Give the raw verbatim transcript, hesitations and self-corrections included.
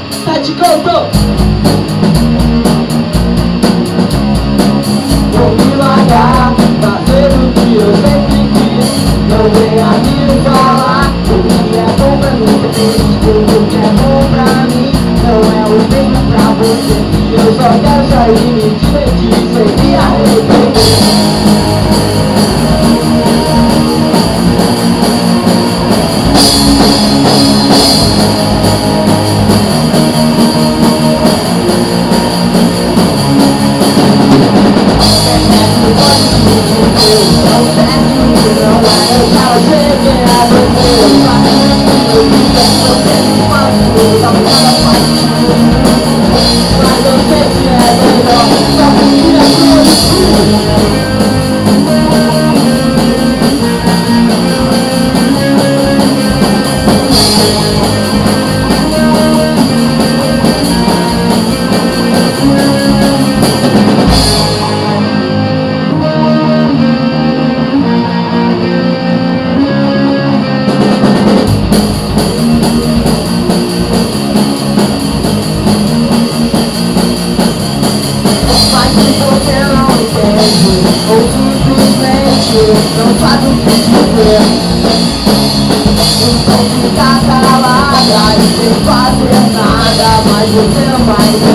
Tá de conto. Vou me largar, fazer o que eu sempre quis. Não venha me falar o que é bom pra mim. Tudo que é bom pra mim não é o mesmo pra você. Eu só quero sair, me divertir, sem me arrepender. Ou simplesmente não sabe o que dizer. Então fica calada e sem fazer nada, mas você não vai